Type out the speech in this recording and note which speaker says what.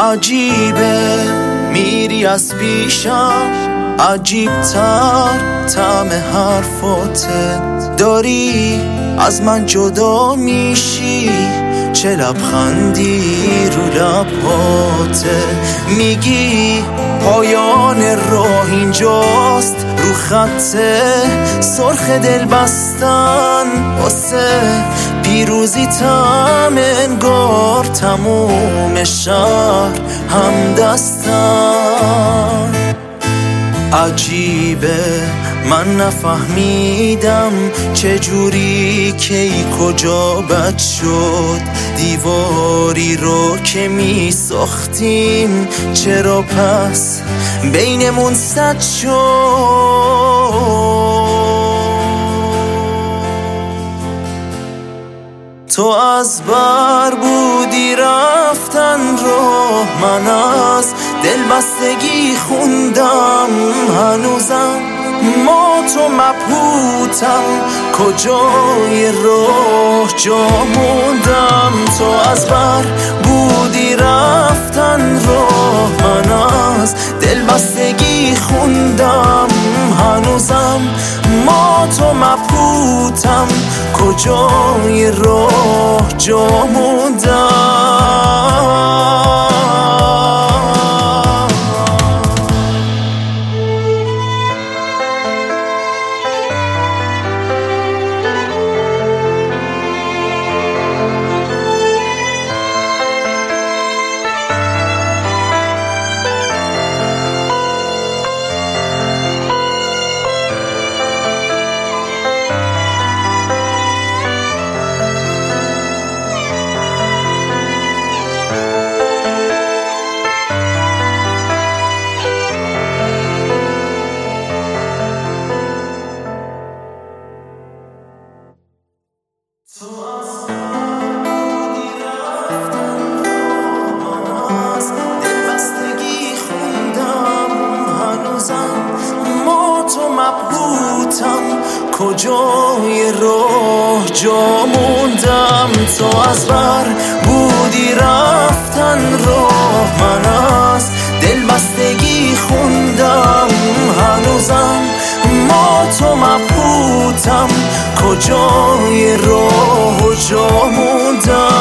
Speaker 1: عجیبه میری از پیشم، عجیبتر طعم حرفاته، داری از من جدا میشی، چه لبخندی رو لباته، میگی پایان راه اینجاست، رو خط سرخ دل بستن واسه پیروزی تم انگار تموم شهر هم دستن. عجیبه من نفهمیدم چجوری کی کجا بد شد، دیواری رو که می ساختیم چرا پس بینمون سد شد. تو از بر بودی رفتن راه، من از دلبستگی خوندم هنوزم ما تو مبهوتم، کجای راه جا موندم. تو از بر بودی رفتن راه، من از دلبستگی خوندم هنوزم ما تو مبهوتم، کجای راه جا موندم. کجای راه جا موندم. تو از بر بودی رفتن راه، من از دلبستگی خوندم هنوزم ما تو مبهوتم، کجای راه جا موندم.